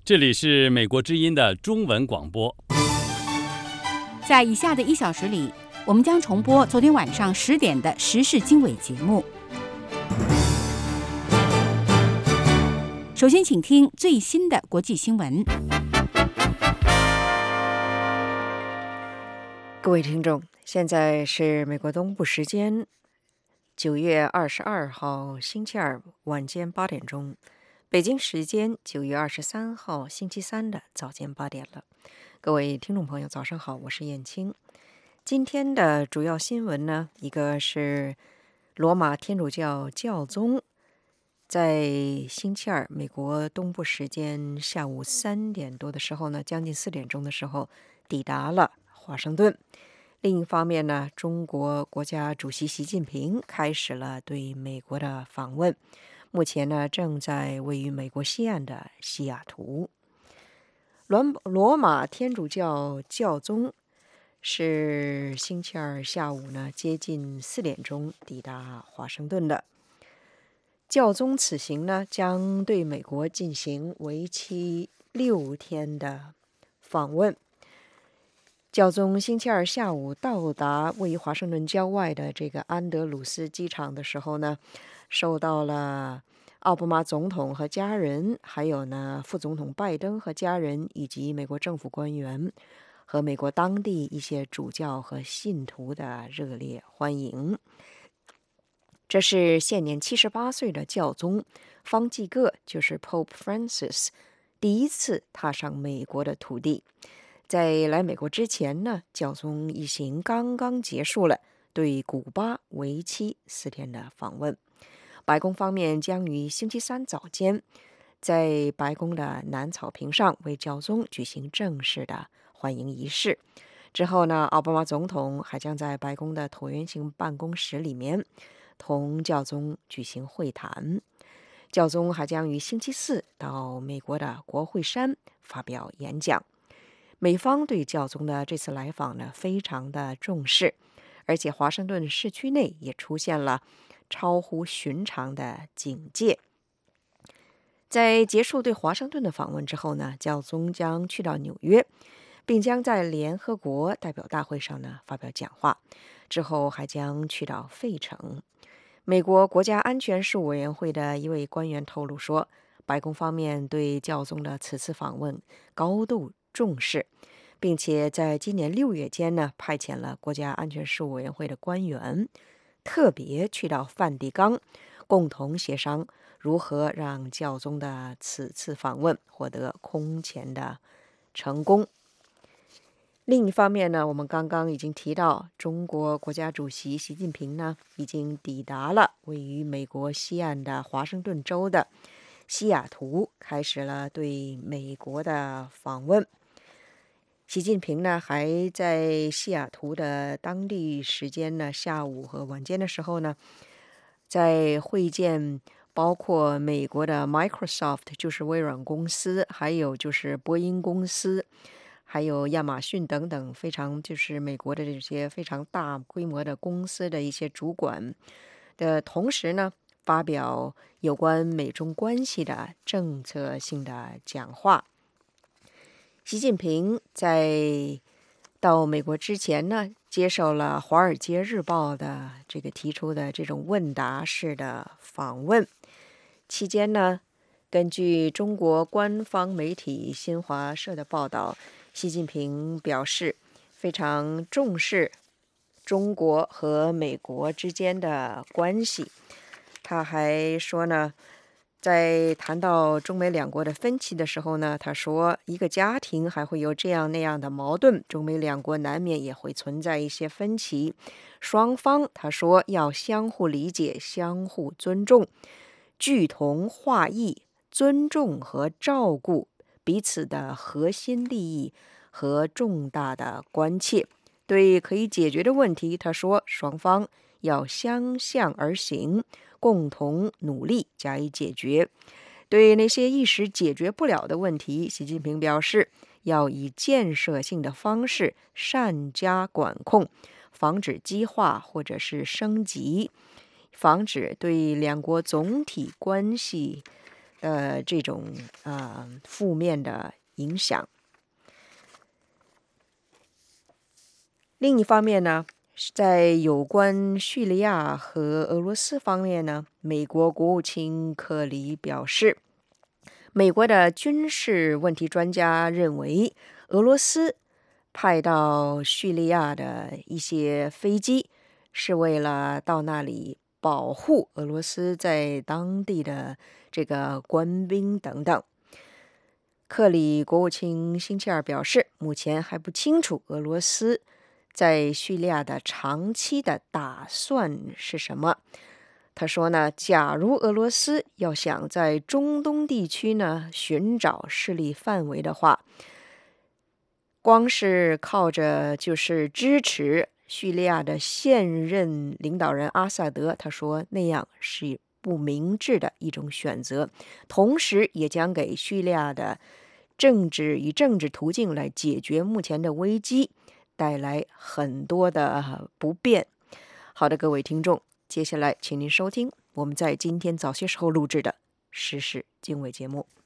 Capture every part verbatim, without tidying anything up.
这里是美国之音的中文广播。 在以下的一小时里，我们将重播昨天晚上十点的时事经纬节目。首先，请听最新的国际新闻。 各位听众，现在是美国东部时间九月二十二号星期二晚间八点钟，北京时间九月二十三号星期三的早间八点了。各位听众朋友，早上好，我是燕青。今天的主要新闻呢，一个是罗马天主教教宗在星期二美国东部时间下午三点多的时候呢，将近四点钟的时候抵达了华盛顿。另一方面呢，中国国家主席习近平开始了对美国的访问，目前呢正在位于美国西岸的西雅图。罗罗马天主教教宗是星期二下午呢接近四点钟抵达华盛顿的。教宗此行呢将对美国进行为期六天的访问。教宗星期二下午到达位于华盛顿郊外的这个安德鲁斯机场的时候呢，受到了奥巴马总统和家人，还有呢副总统拜登和家人，以及美国政府官员和美国当地一些主教和信徒的热烈欢迎。这是现年七十八岁的教宗方济各，就是 Pope Francis 第一次踏上美国的土地。在来美国之前呢，教宗一行刚刚结束了对古巴为期四天的访问。白宫方面将于星期三早间在白宫的南草坪上为教宗举行正式的欢迎仪式。之后呢，奥巴马总统还将在白宫的椭圆形办公室里面同教宗举行会谈。教宗还将于星期四到美国的国会山发表演讲。美方对教宗的这次来访呢非常的重视，而且华盛顿市区内也出现了超乎寻常的警戒。在结束对华盛顿的访问之后呢，教宗将去到纽约，并将在联合国代表大会上呢发表讲话，之后还将去到费城。美国国家安全事务委员会的一位官员透露说，白宫方面对教宗的此次访问高度重视，并且在今年六月间呢，派遣了国家安全事务委员会的官员特别去到梵蒂冈，共同协商如何让教宗的此次访问获得空前的成功。另一方面呢，我们刚刚已经提到，中国国家主席习近平呢已经抵达了位于美国西岸的华盛顿州的西雅图，开始了对美国的访问。习近平呢还在西雅图的当地时间呢下午和晚间的时候呢，在会见包括美国的 Microsoft 就是微软公司，还有就是波音公司，还有亚马逊等等非常就是美国的这些非常大规模的公司的一些主管的同时呢，发表有关美中关系的政策性的讲话。习近平在到美国之前呢，接受了《华尔街日报》的这个提出的这种问答式的访问。期间呢，根据中国官方媒体新华社的报道，习近平表示非常重视中国和美国之间的关系。他还说呢，在谈到中美两国的分歧的时候呢，他说一个家庭还会有这样那样的矛盾，中美两国难免也会存在一些分歧，双方他说要相互理解，相互尊重，聚同化异，尊重和照顾彼此的核心利益和重大的关切。对可以解决的问题，他说双方要相向而行，共同努力加以解决。对那些一时解决不了的问题，习近平表示要以建设性的方式善加管控，防止激化或者是升级，防止对两国总体关系的这种呃负面的影响。另一方面呢，在有关叙利亚和俄罗斯方面呢，美国国务卿克里表示，美国的军事问题专家认为，俄罗斯派到叙利亚的一些飞机是为了到那里保护俄罗斯在当地的这个官兵等等。克里国务卿星期二表示，目前还不清楚俄罗斯在叙利亚的长期的打算是什么。他说呢，假如俄罗斯要想在中东地区呢寻找势力范围的话，光是靠着就是支持叙利亚的现任领导人阿萨德，他说那样是不明智的一种选择，同时也将给叙利亚的政治以政治途径来解决目前的危机带来很多的不便。好的，各位听众，接下来请您收听我们在今天早些时候录制的时事经纬节目。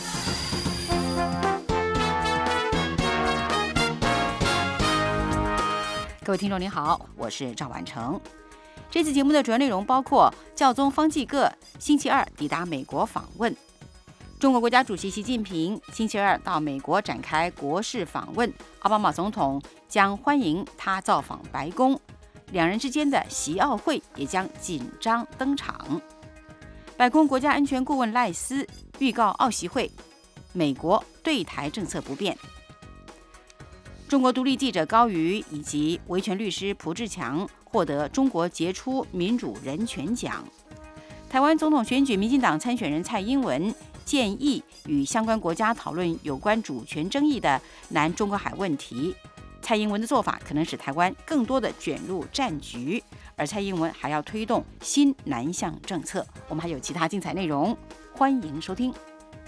各位听众您好，我是赵婉成。这次节目的主要内容包括教宗方济各星期二抵达美国访问，中国国家主席习近平星期二到美国展开国事访问，奥巴马总统将欢迎他造访白宫，两人之间的习奥会也将紧张登场。白宫国家安全顾问赖斯预告奥习会，美国对台政策不变。中国独立记者高瑜以及维权律师蒲志强获得中国杰出民主人权奖。台湾总统选举，民进党参选人蔡英文建议与相关国家讨论有关主权争议的南中国海问题。蔡英文的做法可能使台湾更多的卷入战局，而蔡英文还要推动新南向政策。我们还有其他精彩内容，欢迎收听。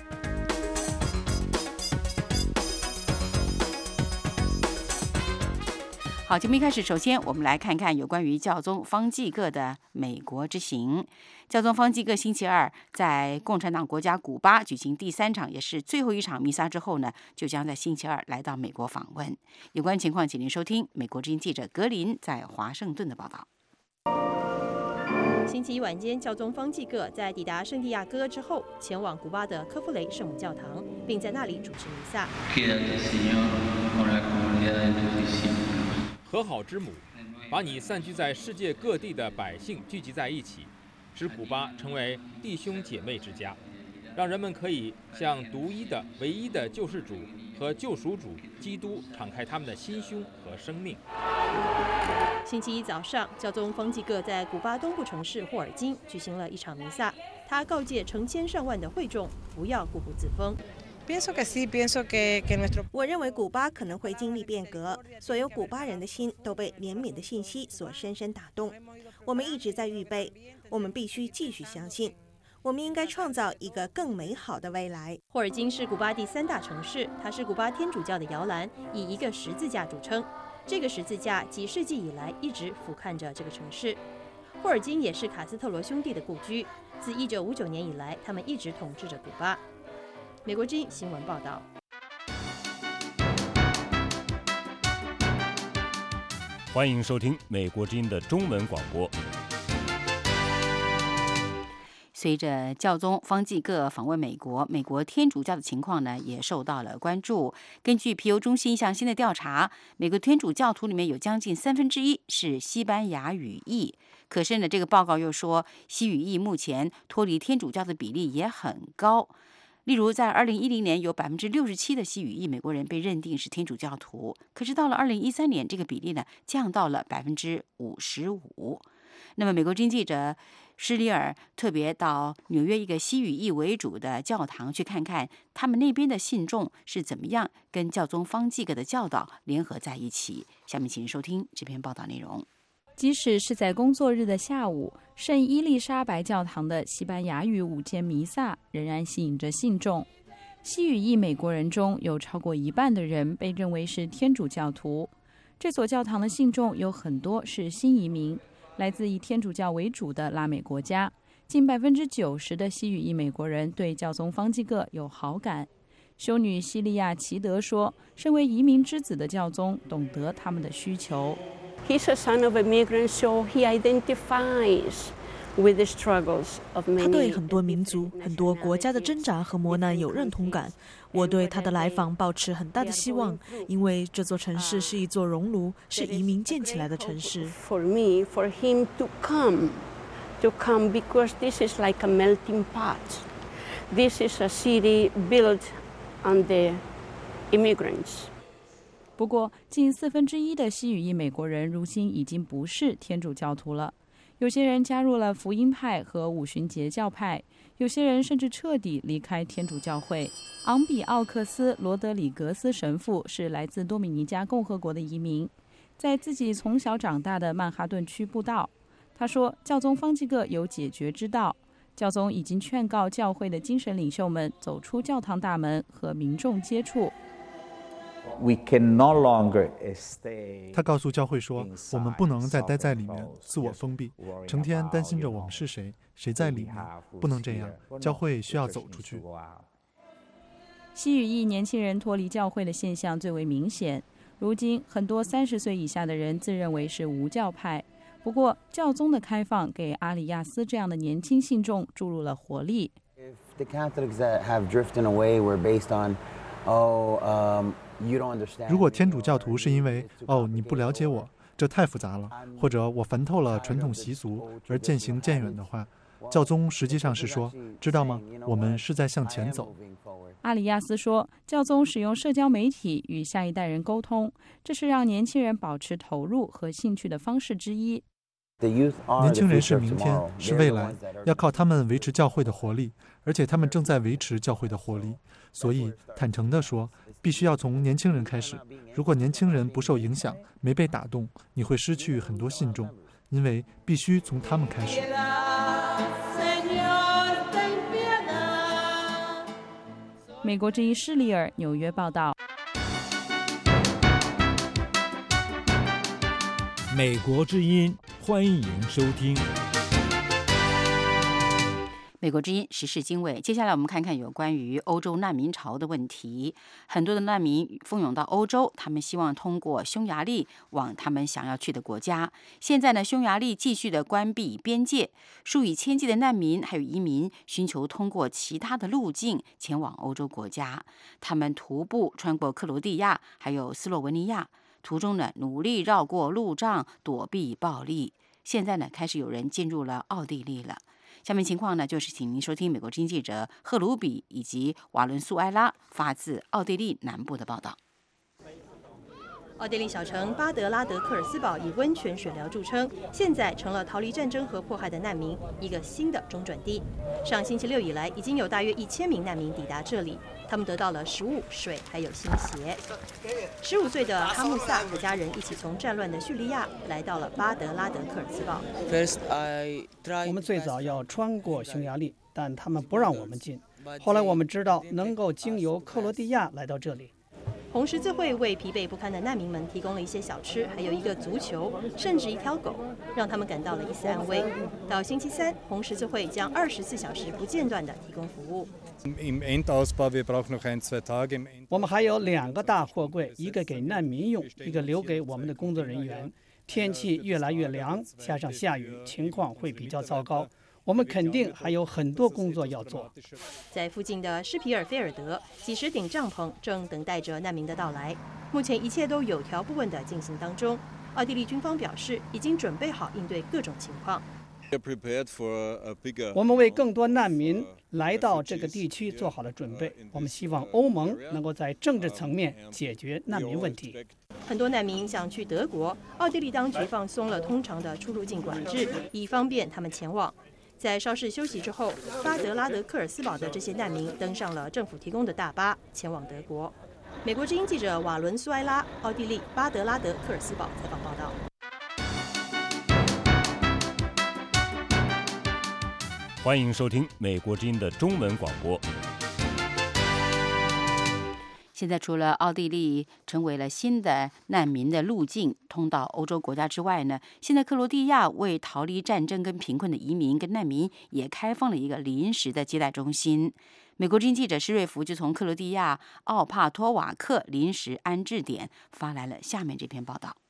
好，节目一开始，首先我们来看看有关于教宗方济各的美国之行。教宗方济各星期二在共产党国家古巴举行第三场也是最后一场弥撒之后呢，就将在星期二来到美国访问。有关情况，请您收听美国之音记者格林在华盛顿的报道。 星期一晚间，教宗方济各在抵达圣地亚哥之后，前往古巴的科夫雷圣母教堂，并在那里主持弥撒。 和好之母，把你散居在世界各地的百姓聚集在一起，使古巴成为弟兄姐妹之家，让人们可以向独一的、唯一的救世主和救赎主基督敞开他们的心胸和生命。 星期一早上，教宗方济各在古巴东部城市霍尔金举行了一场弥撒，他告诫成千上万的会众不要固步自封。 我认为古巴可能会经历变革，所有古巴人的心都被怜悯的信息所深深打动。我们一直在预备，我们必须继续相信，我们应该创造一个更美好的未来。 霍尔金是古巴第三大城市，它是古巴天主教的摇篮，以一个十字架著称。这个十字架几世纪以来一直俯瞰着这个城市。霍尔金也是卡斯特罗兄弟的故居，自一九五九年以来，他们一直统治着古巴。美国之音新闻报道。 欢迎收听美国之音的中文广播。 随着教宗方济各访问美国，美国天主教的情况呢也受到了关注。根据皮尤中心一项新的调查，美国天主教徒里面有将近三分之一是西班牙语裔。可是呢，这个报告又说，西语裔目前脱离天主教的比例也很高。例如，在二零一零年，有百分之六十七的西语裔美国人被认定是天主教徒，可是到了二零一三年，这个比例呢降到了百分之五十五。那么，美国经记者施里尔特别到纽约一个西语裔为主的教堂去看看，他们那边的信众是怎么样跟教宗方济各的教导联合在一起。下面请收听这篇报道内容。 即使是在工作日的下午，圣伊丽莎白教堂的西班牙语午间弥撒仍然吸引着信众。西语裔美国人中有超过一半的人被认为是天主教徒。这所教堂的信众有很多是新移民，来自以天主教为主的拉美国家， 近百分之九十的西语裔美国人对教宗方济各有好感。修女西利亚·齐德说：“身为移民之子的教宗懂得他们的需求。” He's a son of immigrants, so he identifies with the struggles of many. 他对很多民族、很多国家的挣扎和磨难有认同感。我对他的来访抱持很大的希望，因为这座城市是一座熔炉，是移民建起来的城市。 For me, for him to come, to come because this is like a melting pot. This is a city built on the immigrants. 不过，近四分之一的西语裔美国人如今已经不是天主教徒了。有些人加入了福音派和五旬节教派，有些人甚至彻底离开天主教会。昂比奥克斯·罗德里格斯神父是来自多米尼加共和国的移民，在自己从小长大的曼哈顿区布道。他说，教宗方济各有解决之道。教宗已经劝告教会的精神领袖们走出教堂大门，和民众接触。 他告诉教会说，我们不能再待在里面自我封闭，成天担心着我们是谁，谁在里面，不能这样，教会需要走出去。 西语裔年轻人脱离教会的现象最为明显。如今很多三十岁以下的人自认为是无教派，不过教宗的开放给阿里亚斯这样的年轻信众注入了活力。 如果天主教徒是因为哦你不了解我，这太复杂了，或者我烦透了传统习俗而渐行渐远的话，教宗实际上是说，知道吗？我们是在向前走。 阿里亚斯说，教宗使用社交媒体与下一代人沟通，这是让年轻人保持投入和兴趣的方式之一。 年轻人是明天，是未来，要靠他们维持教会的活力，而且他们正在维持教会的活力。所以坦诚地说，必须要从年轻人开始。如果年轻人不受影响，没被打动，你会失去很多信众，因为必须从他们开始。 美国之音施里尔纽约报道。 美国之音，欢迎收听。 美国之音时事经纬，接下来我们看看有关于欧洲难民潮的问题。很多的难民蜂拥到欧洲，他们希望通过匈牙利往他们想要去的国家。现在呢，匈牙利继续的关闭边界，数以千计的难民还有移民寻求通过其他的路径前往欧洲国家。他们徒步穿过克罗地亚还有斯洛文尼亚，途中呢努力绕过路障躲避暴力。现在呢开始有人进入了奥地利了。下面情况呢，就是请您收听美国之音记者赫鲁比以及瓦伦苏埃拉发自奥地利南部的报道。 奥地利小城巴德拉德克尔斯堡以温泉水疗著称，现在成了逃离战争和迫害的难民一个新的中转地。上星期六以来，已经有大约一千名难民抵达这里，他们得到了食物、水还有新鞋。十五岁的哈穆萨和家人一起从战乱的叙利亚来到了巴德拉德克尔斯堡。 我们最早要穿过匈牙利，但他们不让我们进。后来我们知道能够经由克罗地亚来到这里。 红十字会为疲惫不堪的难民们提供了一些小吃，还有一个足球，甚至一条狗，让他们感到了一丝安慰。到星期三，红十字会将二十四小时不间断地提供服务。 我们还有两个大货柜，一个给难民用，一个留给我们的工作人员。天气越来越凉，加上下雨，情况会比较糟糕。我们肯定还有很多工作要做。 在附近的施皮尔菲尔德，几十顶帐篷正等待着难民的到来。目前一切都有条不紊地进行当中。奥地利军方表示，已经准备好应对各种情况。 我们为更多难民来到这个地区做好了准备。我们希望欧盟能够在政治层面解决难民问题。 很多难民想去德国，奥地利当局放松了通常的出入境管制，以方便他们前往。在稍事休息之后，巴德拉德克尔斯堡的这些难民登上了政府提供的大巴，前往德国。美国之音记者瓦伦苏埃拉，奥地利巴德拉德克尔斯堡采访报道。 欢迎收听美国之音的中文广播。 现在除了奥地利成为了新的难民的路径通到欧洲国家之外呢，现在克罗地亚为逃离战争跟贫困的移民跟难民也开放了一个临时的接待中心。美国之音记者施瑞福就从克罗地亚奥帕托瓦克临时安置点发来了下面这篇报道。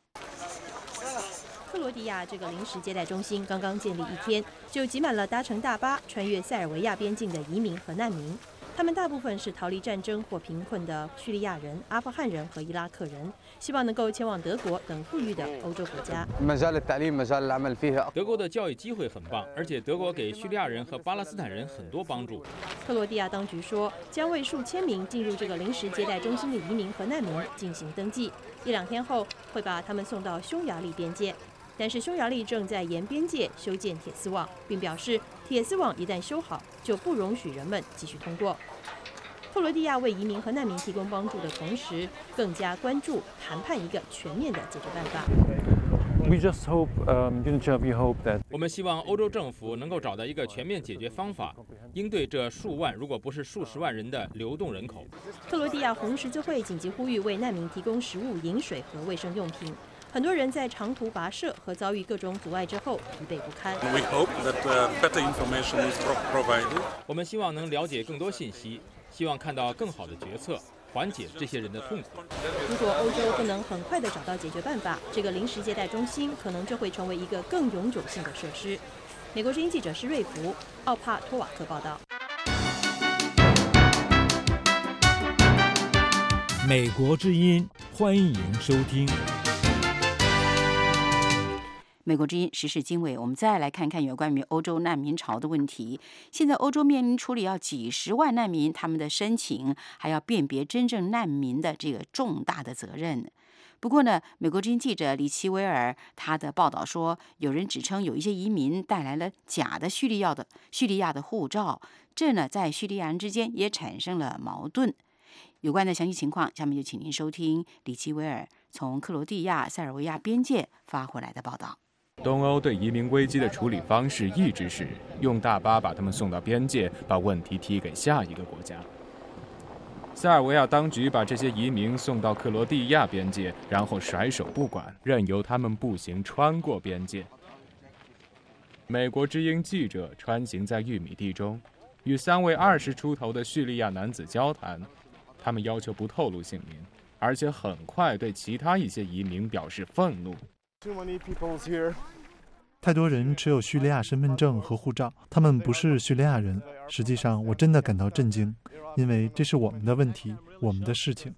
克罗地亚这个临时接待中心刚刚建立一天，就挤满了搭乘大巴穿越塞尔维亚边境的移民和难民。他们大部分是逃离战争或贫困的叙利亚人、阿富汗人和伊拉克人，希望能够前往德国等富裕的欧洲国家。 德国的教育机会很棒，而且德国给叙利亚人和巴勒斯坦人很多帮助。 克罗地亚当局说，将为数千名进入这个临时接待中心的移民和难民进行登记，一两天后会把他们送到匈牙利边界。但是匈牙利正在沿边界修建铁丝网，并表示铁丝网一旦修好，就不容许人们继续通过。克罗地亚为移民和难民提供帮助的同时，更加关注谈判一个全面的解决办法。 We just hope, um, we hope that 我们希望欧洲政府能够找到一个全面解决方法，应对这数万如果不是数十万人的流动人口。 克罗地亚红十字会紧急呼吁为难民提供食物、饮水和卫生用品。很多人在长途跋涉和遭遇各种阻碍之后疲惫不堪。 We hope that better information is provided. 我们希望能了解更多信息，希望看到更好的决策，缓解这些人的痛苦。 如果欧洲不能很快地找到解决办法，这个临时接待中心可能就会成为一个更永久性的设施。美国之音记者施瑞福，奥帕托瓦克报道。 美国之音，欢迎收听。 美国之音时事经纬，我们再来看看有关于欧洲难民潮的问题。现在欧洲面临处理要几十万难民他们的申请，还要辨别真正难民的这个重大的责任。不过呢，美国之音记者李奇维尔他的报道说，有人指称有一些移民带来了假的叙利亚的叙利亚的护照，这呢在叙利亚人之间也产生了矛盾。有关的详细情况，下面就请您收听李奇维尔从克罗地亚塞尔维亚边界发回来的报道。 东欧对移民危机的处理方式一直是用大巴把他们送到边界，把问题踢给下一个国家。塞尔维亚当局把这些移民送到克罗地亚边界，然后甩手不管，任由他们步行穿过边界。美国之音记者穿行在玉米地中，与三位二十出头的叙利亚男子交谈，他们要求不透露姓名，而且很快对其他一些移民表示愤怒。 太多人持有叙利亚身份证和护照，他们不是叙利亚人。实际上，我真的感到震惊，因为这是我们的问题，我们的事情。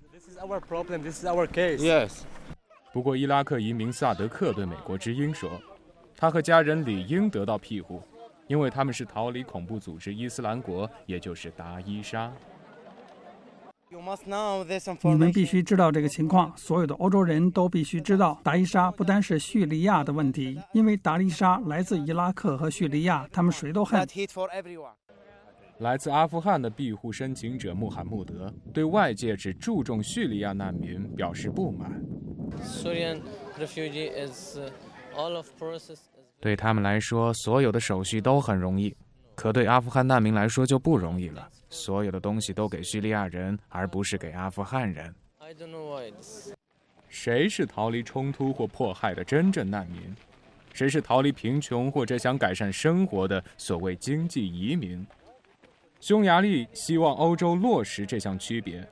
Yes. 不过，伊拉克移民萨德克对美国之音说，他和家人理应得到庇护，因为他们是逃离恐怖组织伊斯兰国，也就是达伊沙。 你们必须知道这个情况，所有的欧洲人都必须知道，达伊沙不单是叙利亚的问题，因为达伊沙来自伊拉克和叙利亚，他们谁都恨。 来自阿富汗的庇护申请者穆罕默德对外界只注重叙利亚难民表示不满。对他们来说，所有的手续都很容易，可对阿富汗难民来说就不容易了。所有的东西都给叙利亚人，而不是给阿富汗人。谁是逃离冲突或迫害的真正难民？谁是逃离贫穷或者想改善生活的所谓经济移民？匈牙利希望欧洲落实这项区别。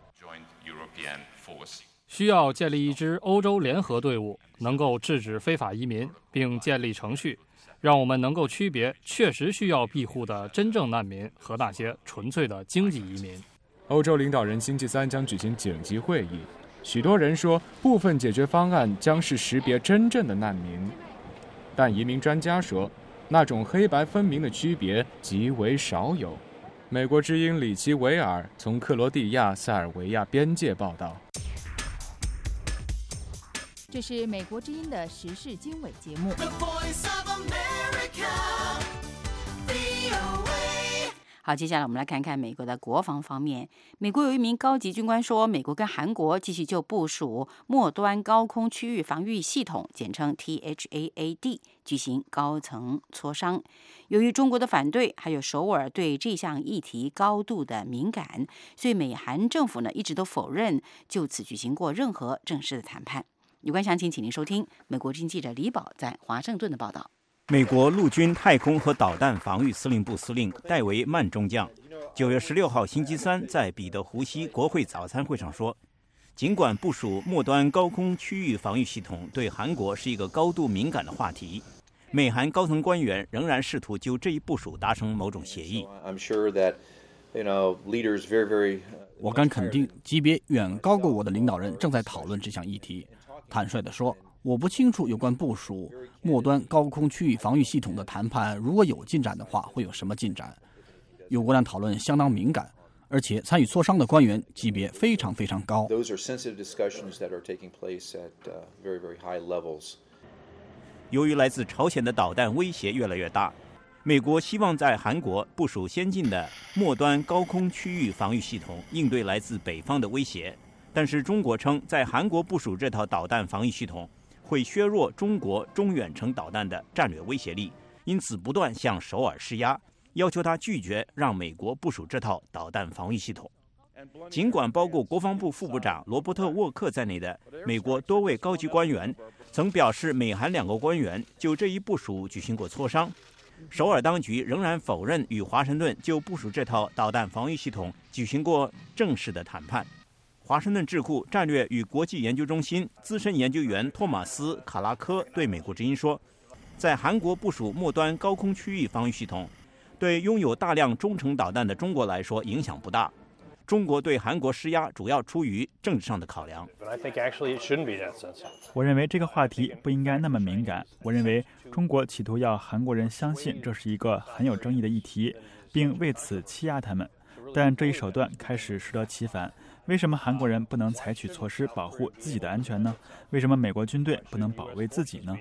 需要建立一支欧洲联合队伍，能够制止非法移民，并建立程序，让我们能够区别确实需要庇护的真正难民和那些纯粹的经济移民。 欧洲领导人星期三将举行紧急会议，许多人说部分解决方案将是识别真正的难民，但移民专家说，那种黑白分明的区别极为少有。美国之音里奇维尔从克罗地亚塞尔维亚边界报道。 这是美国之音的时事经纬节目。 好，接下来我们来看看美国的国防方面。美国有一名高级军官说，美国跟韩国继续就部署末端高空区域防御系统，简称 T H A A D， 举行高层磋商。由于中国的反对，还有首尔对这项议题高度的敏感，所以美韩政府呢一直都否认就此举行过任何正式的谈判。有关详情，请您收听美国之音记者李宝在华盛顿的报道。 美国陆军太空和导弹防御司令部司令戴维·曼中将九月十六号星期三在彼得湖西国会早餐会上说，尽管部署末端高空区域防御系统对韩国是一个高度敏感的话题，美韩高层官员仍然试图就这一部署达成某种协议。 我敢肯定，级别远高过我的领导人正在讨论这项议题。坦率地说，我不清楚有关部署末端高空区域防御系统的谈判如果有进展的话会有什么进展。有关的讨论相当敏感，而且参与磋商的官员级别非常非常高。 由于来自朝鲜的导弹威胁越来越大，美国希望在韩国部署先进的末端高空区域防御系统，应对来自北方的威胁。但是中国称，在韩国部署这套导弹防御系统会削弱中国中远程导弹的战略威胁力，因此不断向首尔施压，要求他拒绝让美国部署这套导弹防御系统。尽管包括国防部副部长罗伯特·沃克在内的美国多位高级官员曾表示，美韩两国官员就这一部署举行过磋商，首尔当局仍然否认与华盛顿就部署这套导弹防御系统举行过正式的谈判。华盛顿智库战略与国际研究中心资深研究员托马斯·卡拉科对美国之音说，在韩国部署末端高空区域防御系统，对拥有大量中程导弹的中国来说影响不大。中国对韩国施压主要出于政治上的考量。 我认为这个话题不应该那么敏感。我认为中国企图要韩国人相信这是一个很有争议的议题，并为此欺压他们。但这一手段开始适得其反。为什么韩国人不能采取措施保护自己的安全呢？为什么美国军队不能保卫自己呢？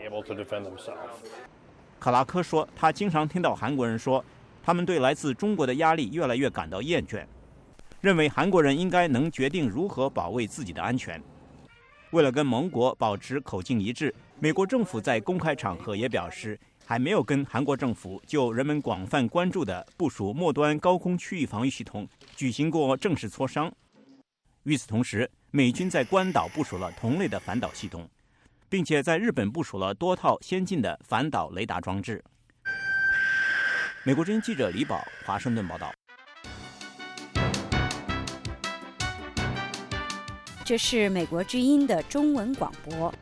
卡拉科说，他经常听到韩国人说，他们对来自中国的压力越来越感到厌倦，认为韩国人应该能决定如何保卫自己的安全。为了跟盟国保持口径一致，美国政府在公开场合也表示，还没有跟韩国政府就人们广泛关注的部署末端高空区域防御系统举行过正式磋商。与此同时，美军在关岛部署了同类的反导系统，并且在日本部署了多套先进的反导雷达装置。美国之音记者李宝，华盛顿报道。 这是美国之音的中文广播。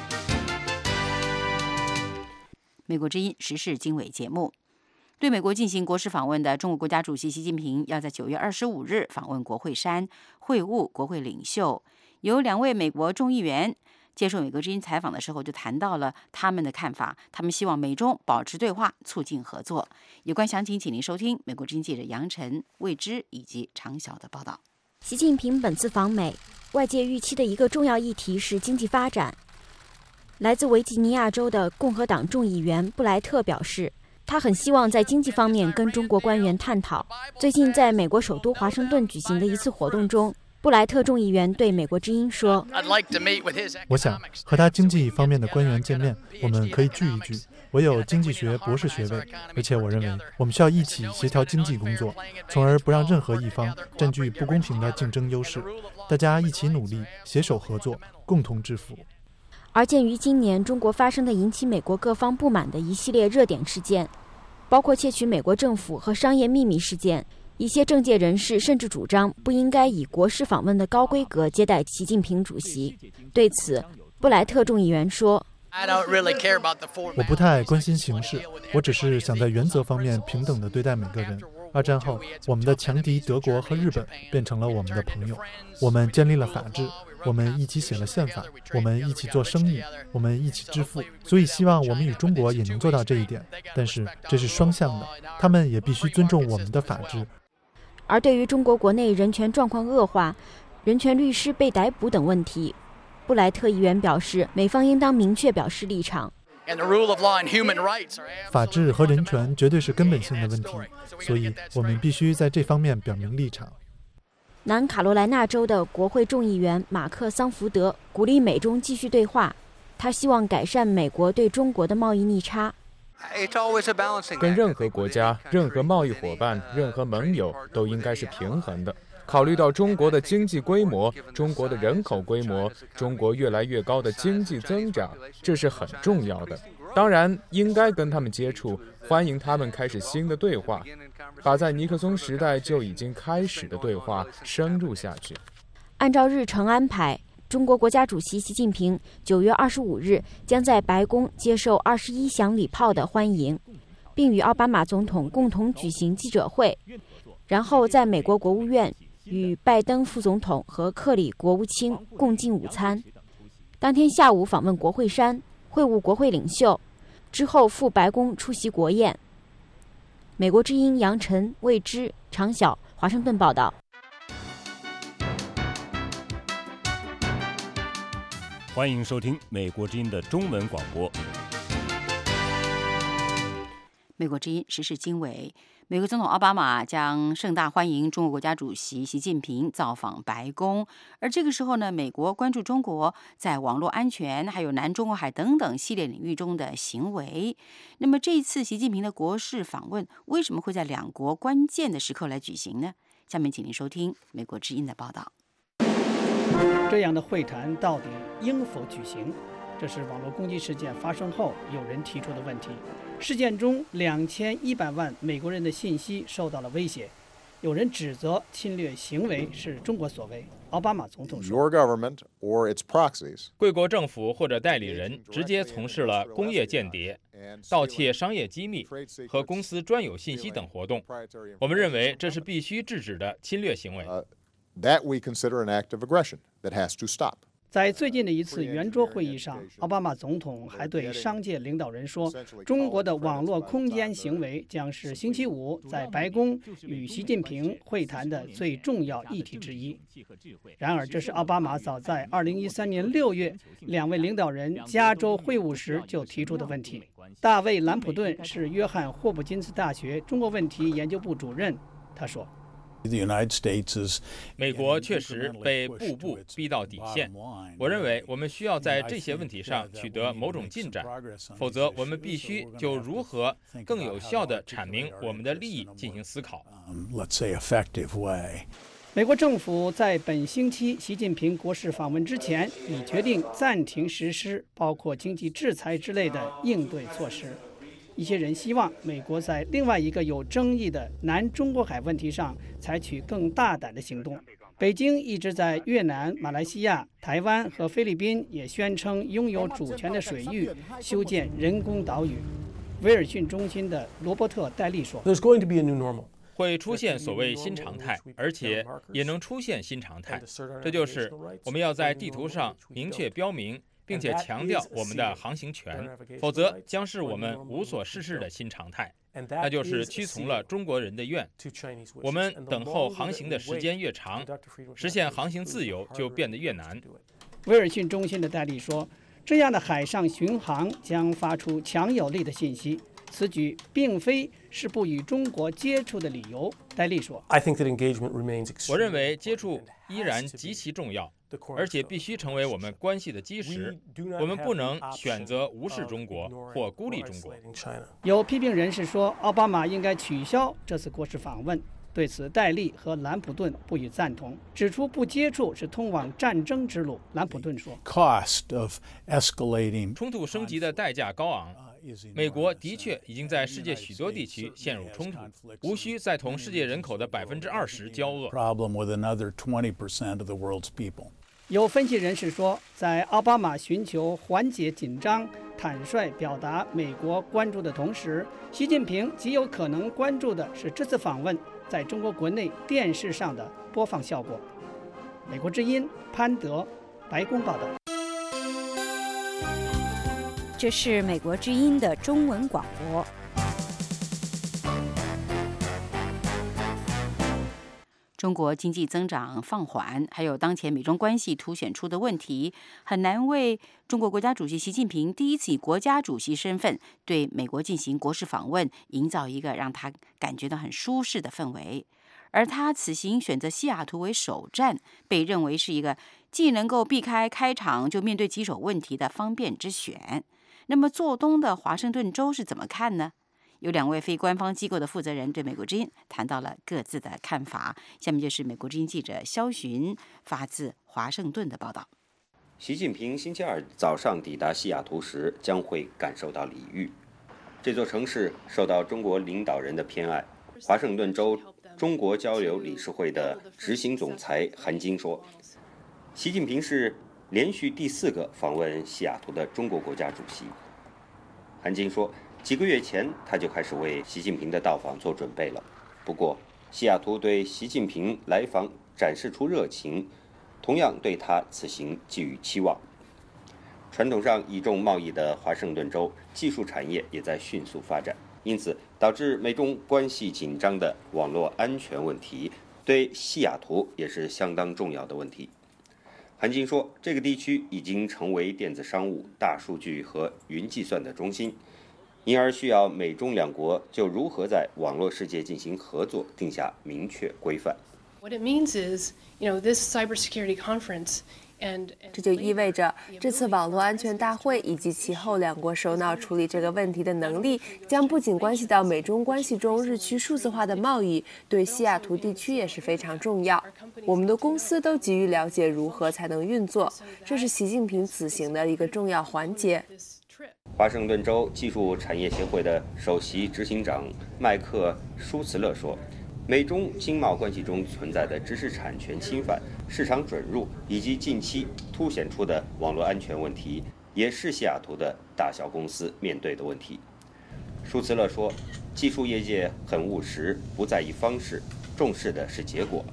美国之音时事经纬节目。对美国进行国事访问的中国国家主席习近平要在九月二十五日访问国会山，会晤国会领袖。有两位美国众议员接受美国之音采访的时候，就谈到了他们的看法。他们希望美中保持对话，促进合作。有关详情，请您收听美国之音记者杨晨、魏之以及常晓的报道。 习近平本次访美，外界预期的一个重要议题是经济发展。来自维吉尼亚州的共和党众议员布莱特表示，他很希望在经济方面跟中国官员探讨。最近在美国首都华盛顿举行的一次活动中，布莱特众议员对美国之音说， 我想和他经济方面的官员见面，我们可以聚一聚。我有经济学博士学位，而且我认为我们需要一起协调经济工作，从而不让任何一方占据不公平的竞争优势。大家一起努力，携手合作，共同致富。 而鉴于今年中国发生的引起美国各方不满的一系列热点事件，包括窃取美国政府和商业秘密事件，一些政界人士甚至主张不应该以国事访问的高规格接待习近平主席。对此，布莱特众议员说， 我不太关心形势，我只是想在原则方面平等地对待每个人。二战后，我们的强敌德国和日本变成了我们的朋友，我们建立了法治，我们一起写了宪法，我们一起做生意，我们一起致富。所以希望我们与中国也能做到这一点，但是这是双向的，他们也必须尊重我们的法治。 而对于中国国内人权状况恶化、人权律师被逮捕等问题，布莱特议员表示，美方应当明确表示立场。 法治和人权绝对是根本性的问题，所以我们必须在这方面表明立场。 南卡罗来纳州的国会众议员马克·桑福德鼓励美中继续对话，他希望改善美国对中国的贸易逆差。 跟任何国家、任何贸易伙伴、任何盟友都应该是平衡的。考虑到中国的经济规模、中国的人口规模、中国越来越高的经济增长，这是很重要的。当然，应该跟他们接触，欢迎他们开始新的对话，把在尼克松时代就已经开始的对话深入下去。 按照日程安排，中国国家主席习近平九月二十五日将在白宫接受二十一响礼炮的欢迎，并与奥巴马总统共同举行记者会，然后在美国国务院与拜登副总统和克里国务卿共进午餐。当天下午访问国会山，会晤国会领袖，之后赴白宫出席国宴。美国之音杨晨、魏之、常晓，华盛顿报道。 欢迎收听美国之音的中文广播。 美国之音时事经纬，美国总统奥巴马将盛大欢迎中国国家主席习近平造访白宫，而这个时候呢，美国关注中国在网络安全、还有南中国海等等系列领域中的行为。那么这一次习近平的国事访问，为什么会在两国关键的时刻来举行呢？下面请您收听美国之音的报道。 这样的会谈到底应否举行？这是网络攻击事件发生后有人提出的问题。事件中两千一百万美国人的信息受到了威胁，有人指责侵略行为是中国所为。奥巴马总统说， 贵国政府或者代理人直接从事了工业间谍、盗窃商业机密和公司专有信息等活动。我们认为这是必须制止的侵略行为。 在最近的一次圆桌会议上，奥巴马总统还对商界领导人说，中国的网络空间行为将是星期五在白宫与习近平会谈的最重要议题之一。然而，这是奥巴马早在二零一三年六月两位领导人加州会晤时就提出的问题。大卫·兰普顿是约翰霍普金斯大学中国问题研究部主任，他说， 美国确实被步步逼到底线。我认为我们需要在这些问题上取得某种进展，否则我们必须就如何更有效地阐明我们的利益进行思考。 美国政府在本星期习近平国事访问之前，已决定暂停实施包括经济制裁之类的应对措施。一些人希望美国在另外一个有争议的南中国海问题上采取更大胆的行动。北京一直在越南、马来西亚、台湾和菲律宾也宣称拥有主权的水域修建人工岛屿。威尔逊中心的罗伯特·戴利说， 会出现所谓新常态，而且也能出现新常态，这就是我们要在地图上明确标明并且强调我们的航行权，否则将是我们无所事事的新常态，那就是屈从了中国人的愿。我们等候航行的时间越长，实现航行自由就变得越难。 威尔逊中心的戴利说，这样的海上巡航将发出强有力的信息，此举并非是不与中国接触的理由。戴利说， 我认为接触依然极其重要，而且必须成为我们关系的基石。我们不能选择无视中国或孤立中国。 有批评人士说，奥巴马应该取消这次国事访问。对此，戴利和兰普顿不予赞同，指出不接触是通往战争之路。兰普顿说， 冲突升级的代价高昂。美国的确已经在世界许多地区陷入冲突，无需再同世界人口的百分之二十交恶。 有分析人士说，在奥巴马寻求缓解紧张、坦率表达美国关注的同时，习近平极有可能关注的是这次访问在中国国内电视上的播放效果。美国之音潘德，白宫报道。 这是美国之音的中文广播。 中国经济增长放缓，还有当前美中关系凸显出的问题，很难为中国国家主席习近平第一次以国家主席身份对美国进行国事访问，营造一个让他感觉到很舒适的氛围。而他此行选择西雅图为首站，被认为是一个既能够避开开场就面对棘手问题的方便之选。那么做东的华盛顿州是怎么看呢？有两位非官方机构的负责人对美国之音谈到了各自的看法。下面就是美国之音记者肖寻发自华盛顿的报道。 习近平星期二早上抵达西雅图时，将会感受到礼遇。这座城市受到中国领导人的偏爱。华盛顿州中国交流理事会的执行总裁韩晶说，习近平是连续第四个访问西雅图的中国国家主席。韩晶说，几个月前他就开始为习近平的到访做准备了。不过，西雅图对习近平来访展示出热情，同样对他此行寄予期望。传统上倚重贸易的华盛顿州，技术产业也在迅速发展，因此导致美中关系紧张的网络安全问题，对西雅图也是相当重要的问题。韩晶说，这个地区已经成为电子商务、大数据和云计算的中心，因而需要美中两国就如何在网络世界进行合作定下明确规范。 What it means is, you know, this cybersecurity conference and 这就意味着，这次网络安全大会以及其后两国首脑处理这个问题的能力，将不仅关系到美中关系中日趋数字化的贸易，对西雅图地区也是非常重要。我们的公司都急于了解如何才能运作，这是习近平此行的一个重要环节。 华盛顿州技术产业协会的首席执行长麦克舒茨勒说，美中经贸关系中存在的知识产权侵犯、市场准入以及近期凸显出的网络安全问题，也是西雅图的大小公司面对的问题。舒茨勒说，技术业界很务实，不在意方式，重视的是结果。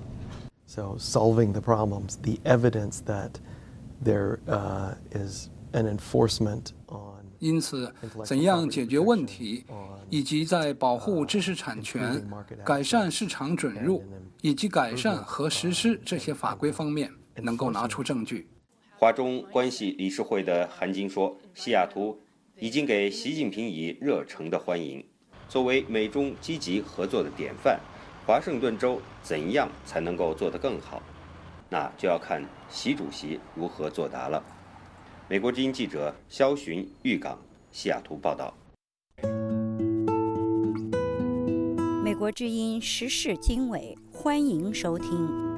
So solving the problems, the evidence that there uh, is an enforcement on 因此，怎样解决问题，以及在保护知识产权、改善市场准入以及改善和实施这些法规方面，能够拿出证据。 华中关系理事会的韩晶说，西雅图已经给习近平以热诚的欢迎。作为美中积极合作的典范，华盛顿州怎样才能够做得更好？那就要看习主席如何作答了。美国之音记者肖寻豫港西雅图报道。 美国之音时事经纬，欢迎收听。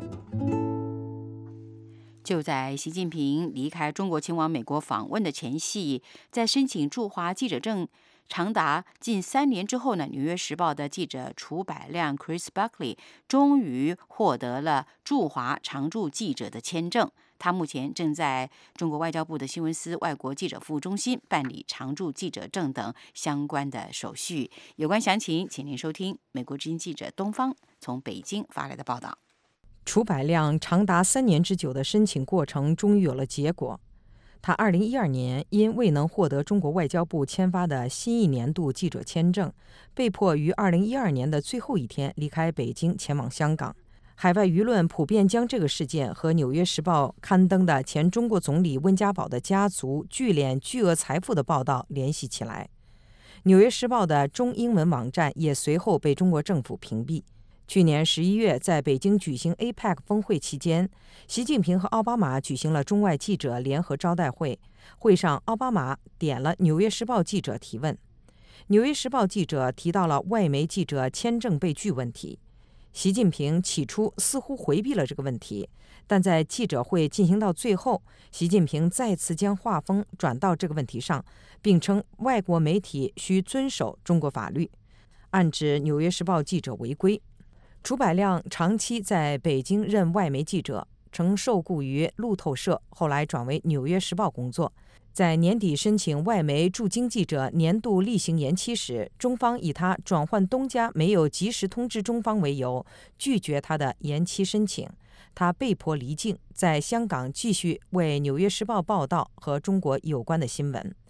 就在习近平离开中国前往美国访问的前夕，在申请驻华记者证长达近三年之后呢，《纽约时报》的记者楚百亮 Chris Buckley 终于获得了驻华常驻记者的签证。他目前正在中国外交部的新闻司外国记者服务中心办理常驻记者证等相关的手续。有关详情，请您收听美国之音记者东方从北京发来的报道。 楚百亮长达三年之久的申请过程终于有了结果。他二零一二年因未能获得中国外交部签发的新一年度记者签证，被迫于二零一二年的最后一天离开北京前往香港。海外舆论普遍将这个事件和《纽约时报》刊登的前中国总理温家宝的家族聚敛巨额财富的报道联系起来。《纽约时报》的中英文网站也随后被中国政府屏蔽。去年十一月，在北京举行 A P E C 峰会期间，习近平和奥巴马举行了中外记者联合招待会。会上，奥巴马点了《纽约时报》记者提问。《纽约时报》记者提到了外媒记者签证被拒问题。习近平起初似乎回避了这个问题，但在记者会进行到最后，习近平再次将话锋转到这个问题上，并称外国媒体需遵守中国法律，暗指《纽约时报》记者违规。楚百亮长期在北京任外媒记者，曾受雇于路透社，后来转为《纽约时报》工作。在年底申请外媒驻京记者年度例行延期时，中方以他转换东家没有及时通知中方为由，拒绝他的延期申请。他被迫离境，在香港继续为《纽约时报》报道和中国有关的新闻。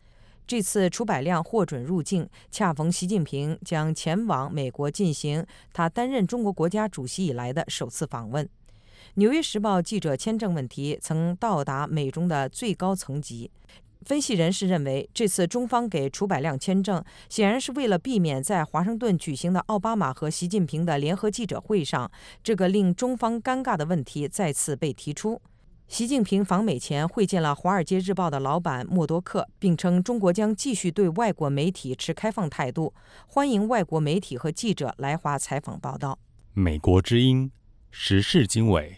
这次除百辆获准入境，恰逢习近平将前往美国进行他担任中国国家主席以来的首次访问。纽约时报记者签证问题曾到达美中的最高层级。分析人士认为，这次中方给除百辆签证，显然是为了避免在华盛顿举行的奥巴马和习近平的联合记者会上，这个令中方尴尬的问题再次被提出。习近平访美前会见了《华尔街日报》的老板默多克，并称中国将继续对外国媒体持开放态度，欢迎外国媒体和记者来华采访报道。 美国之音时事经纬。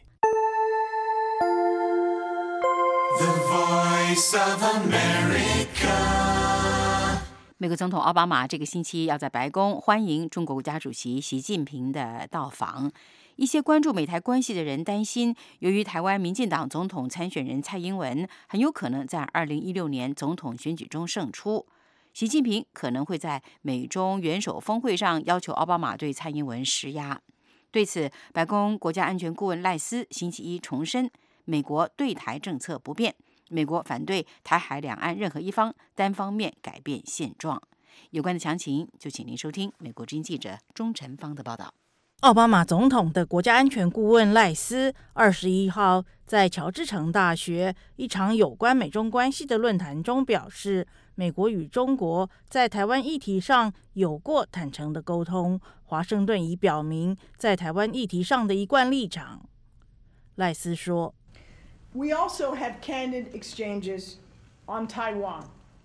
The Voice of America。 美国总统奥巴马这个星期要在白宫欢迎中国国家主席习近平的到访。一些关注美台关系的人担心，由于台湾民进党总统参选人蔡英文很有可能在二零一六年总统选举中胜出，习近平可能会在美中元首峰会上要求奥巴马对蔡英文施压。对此，白宫国家安全顾问赖斯星期一重申，美国对台政策不变，美国反对台海两岸任何一方单方面改变现状。有关的详情，就请您收听美国之音记者钟晨芳的报道。 奥巴马总统的国家安全顾问赖斯二十一号在乔治城大学一场有关美中关系的论坛中表示，美国与中国在台湾议题上有过坦诚的沟通，华盛顿已表明在台湾议题上的一贯立场。赖斯说 We also have candid exchanges on Taiwan.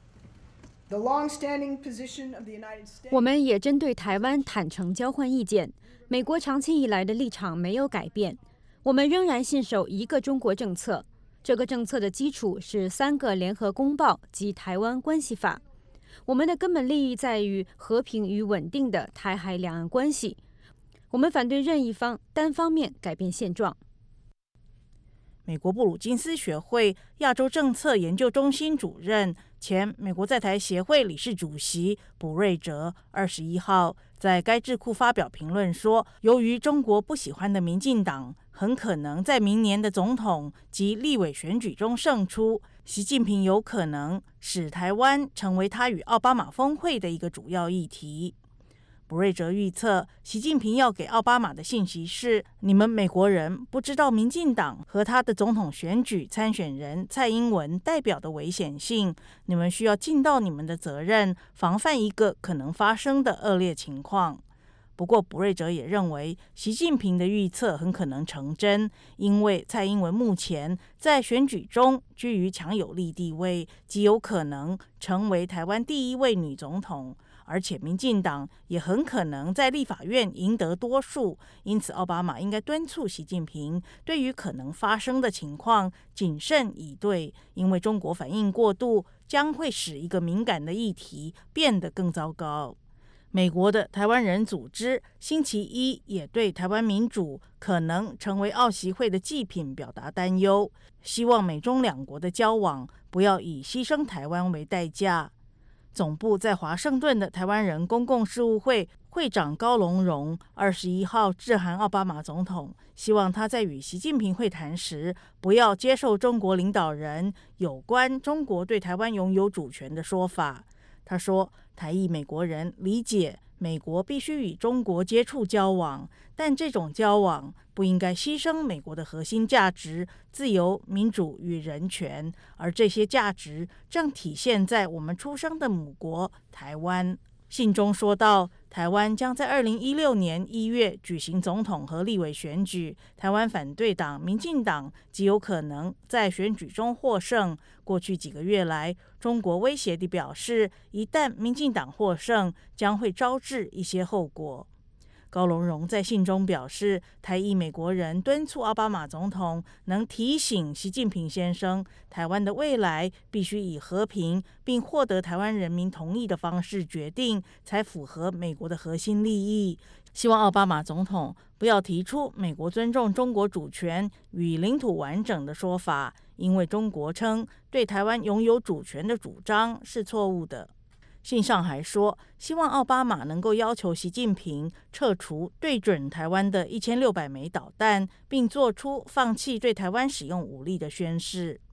The long-standing position of the United States. 我们也针对台湾坦诚交换意见。美国长期以来的立场没有改变，我们仍然信守一个中国政策。这个政策的基础是三个联合公报及台湾关系法。我们的根本利益在于和平与稳定的台海两岸关系。我们反对任一方单方面改变现状。 美国布鲁金斯学会亚洲政策研究中心主任、前美国在台协会理事主席卜瑞哲二十一号在该智库发表评论说，由于中国不喜欢的民进党很可能在明年的总统及立委选举中胜出，习近平有可能使台湾成为他与奥巴马峰会的一个主要议题。卜瑞哲预测，习近平要给奥巴马的信息是：你们美国人不知道民进党和他的总统选举参选人蔡英文代表的危险性，你们需要尽到你们的责任，防范一个可能发生的恶劣情况。不过，卜瑞哲也认为，习近平的预测很可能成真，因为蔡英文目前在选举中居于强有力地位，极有可能成为台湾第一位女总统。而且民进党也很可能在立法院赢得多数，因此奥巴马应该敦促习近平对于可能发生的情况谨慎以对，因为中国反应过度将会使一个敏感的议题变得更糟糕。美国的台湾人组织星期一也对台湾民主可能成为奥习会的祭品表达担忧，希望美中两国的交往不要以牺牲台湾为代价。总部在华盛顿的台湾人公共事务会会长高龙荣二十一号致函奥巴马总统，希望他在与习近平会谈时不要接受中国领导人有关中国对台湾拥有主权的说法。他说，台裔美国人理解美国必须与中国接触交往，但这种交往不应该牺牲美国的核心价值自由、民主与人权，而这些价值正体现在我们出生的母国台湾。信中说到，台湾将在二零一六年一月举行总统和立委选举，台湾反对党民进党极有可能在选举中获胜。过去几个月来，中国威胁地表示，一旦民进党获胜，将会招致一些后果。高龙荣在信中表示，台裔美国人敦促奥巴马总统能提醒习近平先生，台湾的未来必须以和平并获得台湾人民同意的方式决定，才符合美国的核心利益。希望奥巴马总统不要提出美国尊重中国主权与领土完整的说法，因为中国称对台湾拥有主权的主张是错误的。信上还说，希望奥巴马能够要求习近平撤除对准台湾的一千六百枚导弹，并做出放弃对台湾使用武力的宣示。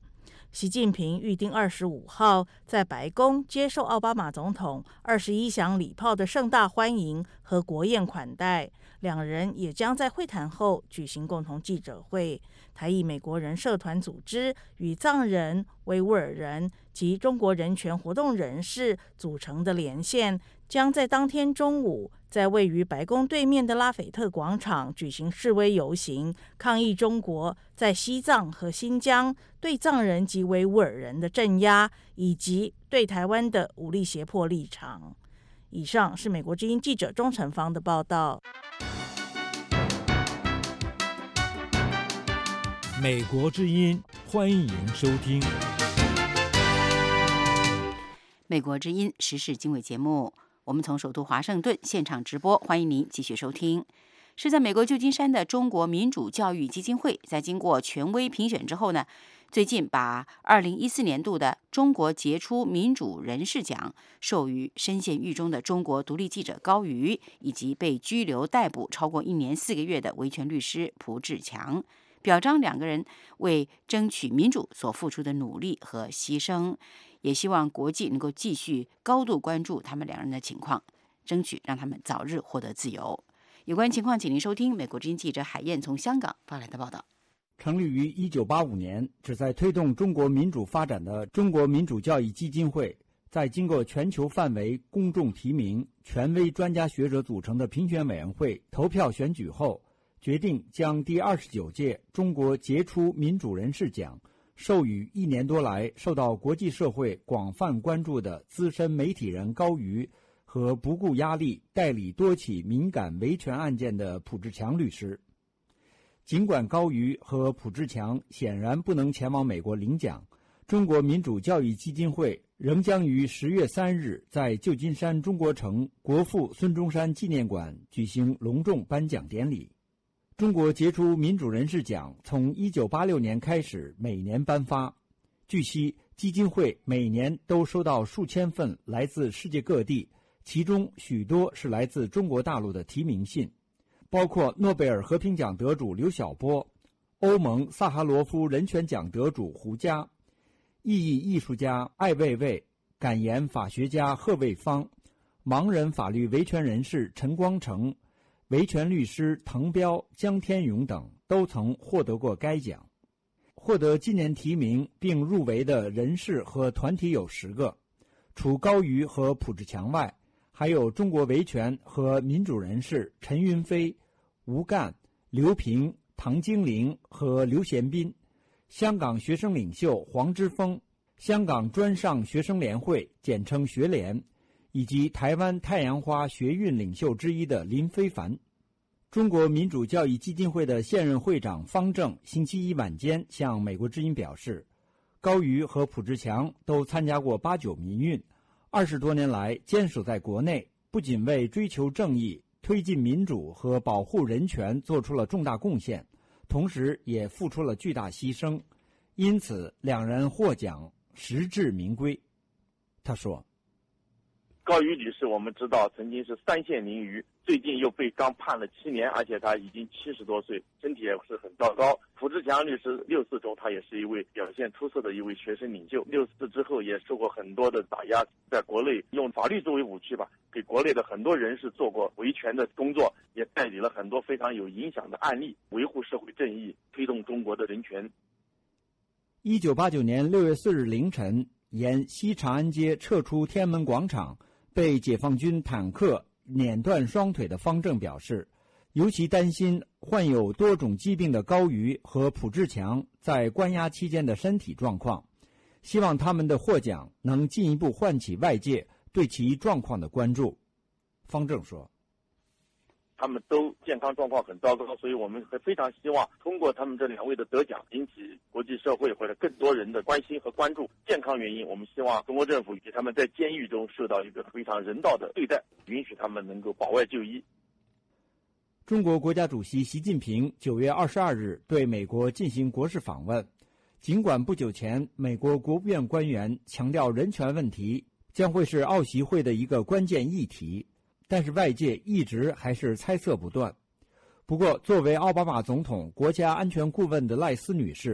习近平预定二十五号在白宫接受奥巴马总统二十一响礼炮的盛大欢迎和国宴款待，两人也将在会谈后举行共同记者会。台裔美国人社团组织与藏人、维吾尔人及中国人权活动人士组成的连线，将在当天中午在位于白宫对面的拉斐特广场举行示威游行，抗议中国在西藏和新疆对藏人及维吾尔人的镇压，以及对台湾的武力胁迫立场。以上是美国之音记者钟成芳的报道。 美国之音，欢迎收听。 美国之音时事经纬节目，我们从首都华盛顿现场直播，欢迎您继续收听。是在美国旧金山的中国民主教育基金会，在经过权威评选之后呢，最近把二零一四年度的中国杰出民主人士奖授予深陷狱中的中国独立记者高瑜，以及被拘留逮捕超过一年四个月的维权律师蒲志强，表彰两个人为争取民主所付出的努力和牺牲，也希望国际能够继续高度关注他们两人的情况，争取让他们早日获得自由。有关情况，请您收听美国之音记者海燕从香港发来的报道。 成立于一九八五年，旨在推动中国民主发展的中国民主教育基金会，在经过全球范围公众提名、权威专家学者组成的评选委员会投票选举后，决定将第二十九届中国杰出民主人士奖授予一年多来受到国际社会广泛关注的资深媒体人高瑜和不顾压力代理多起敏感维权案件的蒲志强律师。尽管高瑜和蒲志强显然不能前往美国领奖，中国民主教育基金会仍将于十月三日在旧金山中国城国父孙中山纪念馆举行隆重颁奖典礼。中国杰出民主人士奖从一九八六年开始每年颁发。据悉，基金会每年都收到数千份来自世界各地，其中许多是来自中国大陆的提名信，包括诺贝尔和平奖得主刘晓波、欧盟萨哈罗夫人权奖得主胡佳、意义艺术家艾未未、感言法学家贺卫方、盲人法律维权人士陈光诚、维权律师滕彪、江天勇等都曾获得过该奖。获得今年提名并入围的人士和团体有十个，除高瑜和蒲志强外，还有中国维权和民主人士陈云飞、吴干、刘平、唐金玲和刘贤斌，香港学生领袖黄之锋，香港专上学生联会简称学联，以及台湾太阳花学运领袖之一的林飞帆。中国民主教育基金会的现任会长方正星期一晚间向美国之音表示，高瑜和蒲志强都参加过八九民运，二十多年来坚守在国内，不仅为追求正义、推进民主和保护人权做出了重大贡献，同时也付出了巨大牺牲，因此两人获奖实至名归。他说， 高瑜女士我们知道曾经是三线囹圄，最近又被刚判了七年，而且她已经七十多岁，身体也是很糟糕。蒲志强律师六四中他也是一位表现出色的一位学生领袖，六四之后也受过很多的打压，在国内用法律作为武器吧，给国内的很多人士做过维权的工作，也代理了很多非常有影响的案例，维护社会正义，推动中国的人权。 一九八九年六月四日凌晨，沿西长安街撤出天安门广场，被解放军坦克碾断双腿的方正表示，尤其担心患有多种疾病的高瑜和蒲志强在关押期间的身体状况，希望他们的获奖能进一步唤起外界对其状况的关注。方正说， 他们都健康状况很糟糕，所以我们非常希望通过他们这两位的得奖，引起国际社会或者更多人的关心和关注。健康原因，我们希望中国政府给他们在监狱中受到一个非常人道的对待，允许他们能够保外就医。 中国国家主席习近平九月二十二日对美国进行国事访问，尽管不久前美国国务院官员强调人权问题将会是奥习会的一个关键议题，但是外界一直还是猜测不断。不过，作为奥巴马总统国家安全顾问的赖斯女士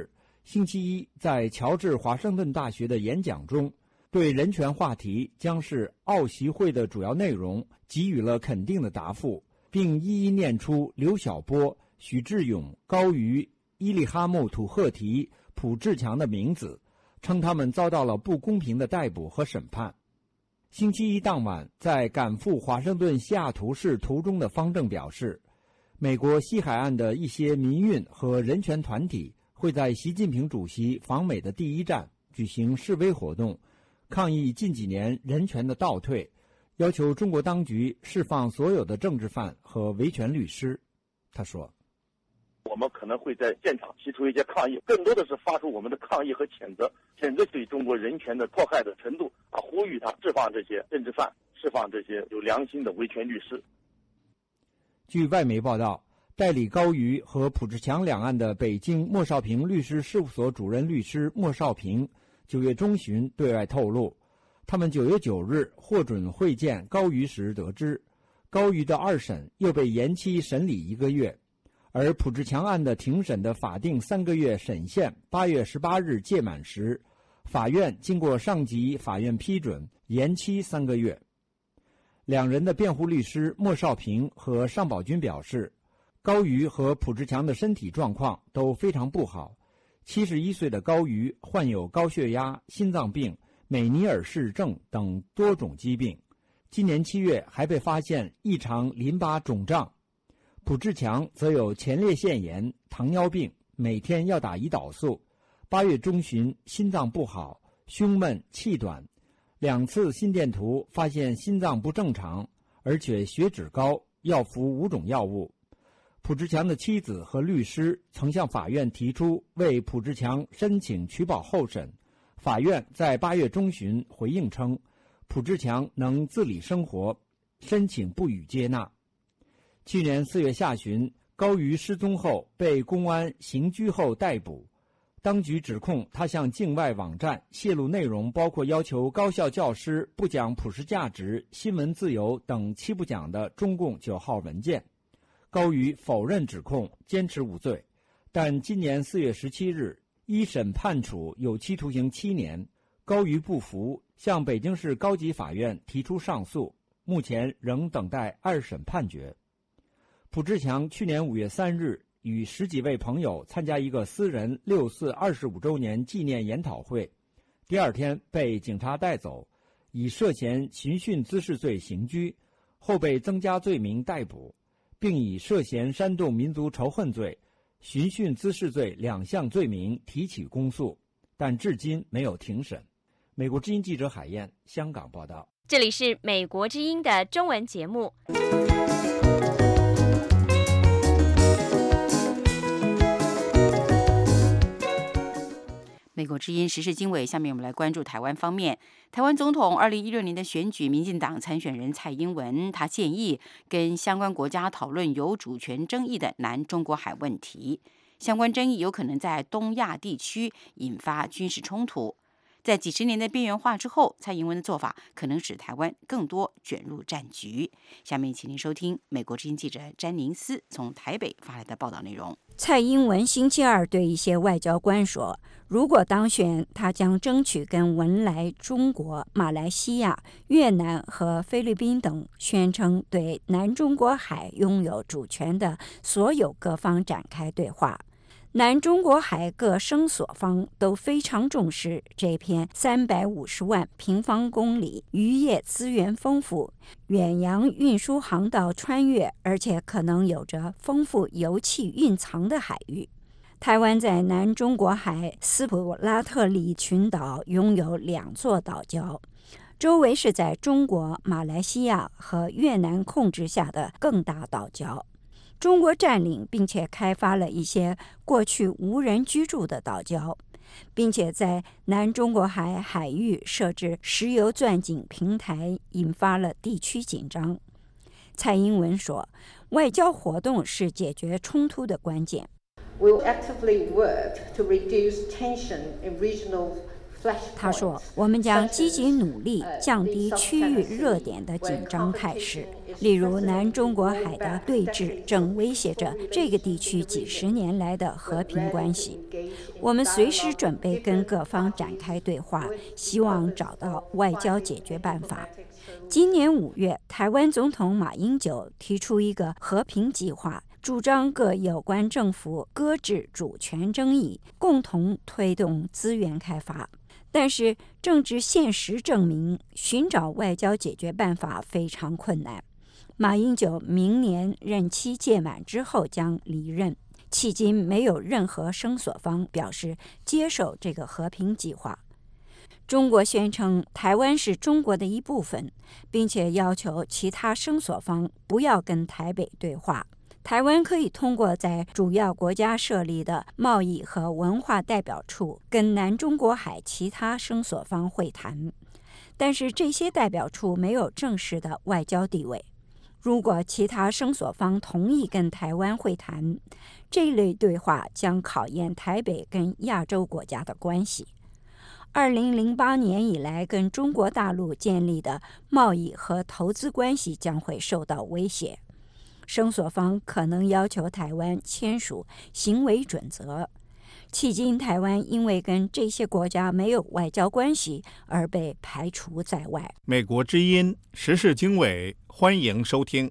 星期一在乔治华盛顿大学的演讲中，对人权话题将是奥习会的主要内容给予了肯定的答复，并一一念出刘晓波、许志勇、高瑜、伊利哈木·土赫提、卜志强的名字，称他们遭到了不公平的逮捕和审判。星期一当晚，在赶赴华盛顿西雅图市途中的方正表示，美国西海岸的一些民运和人权团体会在习近平主席访美的第一站举行示威活动，抗议近几年人权的倒退，要求中国当局释放所有的政治犯和维权律师。他说， 我们可能会在现场提出一些抗议，更多的是发出我们的抗议和谴责，谴责对中国人权的迫害的程度，啊，呼吁他释放这些政治犯，释放这些有良心的维权律师。 据外媒报道，代理高瑜和卜志强两案的北京莫少平律师事务所主任律师莫少平九月中旬对外透露，他们九月九日获准会见高瑜时得知，高瑜的二审又被延期审理一个月，而卜志强案的庭审的法定三个月审限八月十八日届满时，法院经过上级法院批准延期三个月。两人的辩护律师莫少平和尚宝军表示，高瑜和卜志强的身体状况都非常不好。七十一岁的高瑜患有高血压、心脏病、美尼尔氏症等多种疾病，今年七月还被发现异常淋巴肿胀。卜志强则有前列腺炎、糖尿病，每天要打胰岛素。八月中旬心脏不好，胸闷气短，两次心电图发现心脏不正常，而且血脂高，要服五种药物。卜志强的妻子和律师曾向法院提出为卜志强申请取保候审，法院在八月中旬回应称，卜志强能自理生活，申请不予接纳。去年四月下旬，高瑜失踪后被公安刑拘后逮捕，当局指控他向境外网站泄露内容，包括要求高校教师不讲普世价值、新闻自由等七不讲的中共九号文件。高瑜否认指控，坚持无罪，但今年四月十七日，一审判处有期徒刑七年。高瑜不服，向北京市高级法院提出上诉，目前仍等待二审判决。卜志强去年五月三日与十几位朋友参加一个私人六四二十五周年纪念研讨会，第二天被警察带走，以涉嫌寻衅滋事罪刑拘，后被增加罪名逮捕，并以涉嫌煽动民族仇恨罪、寻衅滋事罪两项罪名提起公诉，但至今没有庭审。美国之音记者海燕，香港报道。 这里是美国之音的中文节目。 美国之音时事经纬，下面我们来关注台湾方面。台湾总统二零一六年的选举，民进党参选人蔡英文，他建议跟相关国家讨论有主权争议的南中国海问题，相关争议有可能在东亚地区引发军事冲突。在几十年的边缘化之后，蔡英文的做法可能使台湾更多卷入战局。下面请您收听美国之音记者詹宁斯从台北发来的报道内容。 蔡英文星期二对一些外交官说，如果当选，他将争取跟文莱、中国、马来西亚、越南和菲律宾等宣称对南中国海拥有主权的所有各方展开对话。南中国海各声索方都非常重视这片三百五十万平方公里、渔业资源丰富、远洋运输航道穿越，而且可能有着丰富油气蕴藏的海域。台湾在南中国海斯普拉特里群岛拥有两座岛礁，周围是在中国、马来西亚和越南控制下的更大岛礁。中国占领并且开发了一些过去无人居住的岛礁，并且在南中国海海域设置石油钻井平台，引发了地区紧张。蔡英文说，外交活动是解决冲突的关键。 We will actively work to reduce tension in regional 他说：“我们将积极努力降低区域热点的紧张态势，例如南中国海的对峙正威胁着这个地区几十年来的和平关系。我们随时准备跟各方展开对话，希望找到外交解决办法。”今年五月，台湾总统马英九提出一个和平计划，主张各有关政府搁置主权争议，共同推动资源开发。但是政治现实证明，寻找外交解决办法非常困难。马英九明年任期届满之后将离任，迄今没有任何声索方表示接受这个和平计划。中国宣称台湾是中国的一部分，并且要求其他声索方不要跟台北对话。台湾可以通过在主要国家设立的贸易和文化代表处跟南中国海其他声索方会谈，但是这些代表处没有正式的外交地位。如果其他声索方同意跟台湾会谈，这类对话将考验台北跟亚洲国家的关系。二零零八年以来跟中国大陆建立的贸易和投资关系将会受到威胁。声索方可能要求台湾签署行为准则。迄今台湾因为跟这些国家没有外交关系而被排除在外。 美国之音时事经纬，欢迎收听。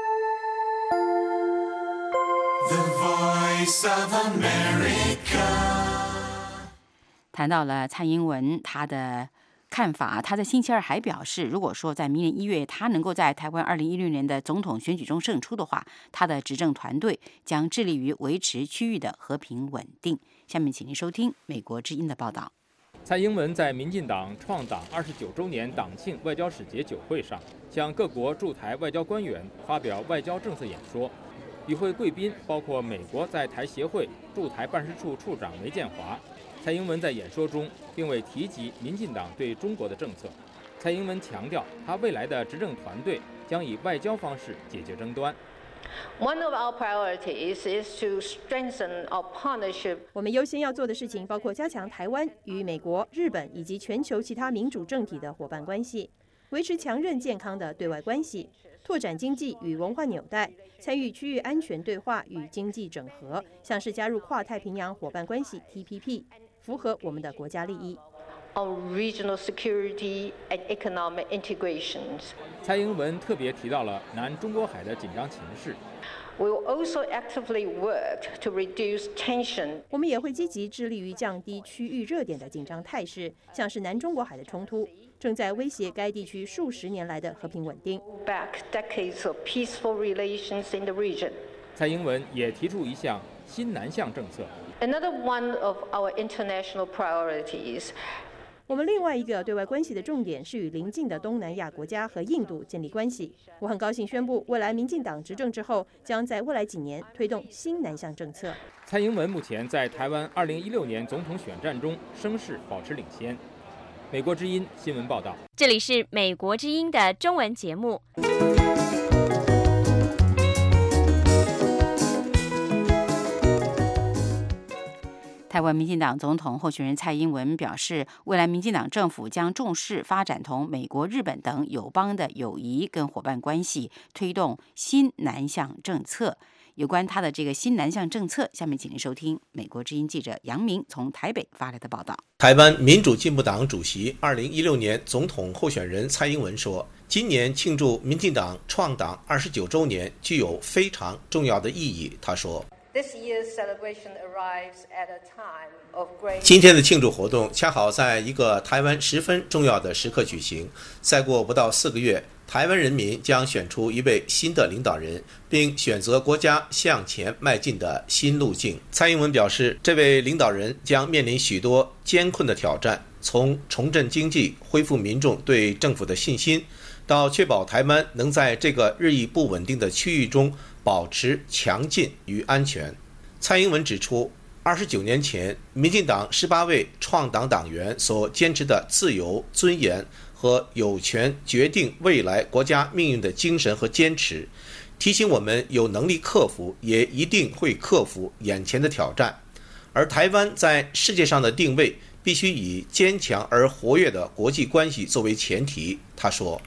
The Voice of America。 谈到了蔡英文他的看法，他在星期二还表示，如果说在明年一月他能够在台湾二零一六年的总统选举中胜出的话，他的执政团队将致力于维持区域的和平稳定。下面请您收听美国之音的报道。 蔡英文在民进党创党二十九周年党庆外交使节酒会上，向各国驻台外交官员发表外交政策演说。与会贵宾包括美国在台协会驻台办事处处长梅建华。蔡英文在演说中并未提及民进党对中国的政策。蔡英文强调，他未来的执政团队将以外交方式解决争端。 One of our priorities is to strengthen our partnership. 我们优先要做的事情包括加强台湾与美国、日本以及全球其他民主政体的伙伴关系，维持强韧健康的对外关系，拓展经济与文化纽带，参与区域安全对话与经济整合，像是加入跨太平洋伙伴关系 T P P， 符合我们的国家利益。 Our regional security and economic integrations. 蔡英文特别提到了南中国海的紧张情势。 We will also actively work to reduce tension. 我们也会积极致力于降低区域热点的紧张态势，像是南中国海的冲突，正在威胁该地区数十年来的和平稳定。 Back decades of peaceful relations in the region. 蔡英文也提出一项新南向政策。 Another one of our international priorities. 我们另外一个对外关系的重点是与邻近的东南亚国家和印度建立关系。我很高兴宣布，未来民进党执政之后，将在未来几年推动新南向政策。 蔡英文目前在台湾二零一六年总统选战中声势保持领先。美国之音新闻报道， 这里是美国之音的中文节目。 台湾民进党总统候选人蔡英文表示，未来民进党政府将重视发展同美国、日本等友邦的友谊跟伙伴关系，推动新南向政策。有关他的这个新南向政策，下面请您收听美国之音记者杨明从台北发来的报道。 台湾民主进步党主席、二零一六年总统候选人蔡英文说，今年庆祝民进党创党二十九周年具有非常重要的意义。他说，今天的庆祝活动恰好在一个台湾十分重要的时刻举行。再过不到四个月，台湾人民将选出一位新的领导人，并选择国家向前迈进的新路径。蔡英文表示，这位领导人将面临许多艰困的挑战，从重振经济、恢复民众对政府的信心，到确保台湾能在这个日益不稳定的区域中保持强劲与安全。蔡英文指出，二十九年前，民进党十八位创党党员所坚持的自由、尊严和有权决定未来国家命运的精神和坚持，提醒我们有能力克服，也一定会克服眼前的挑战。而台湾在世界上的定位必须以坚强而活跃的国际关系作为前提。他说，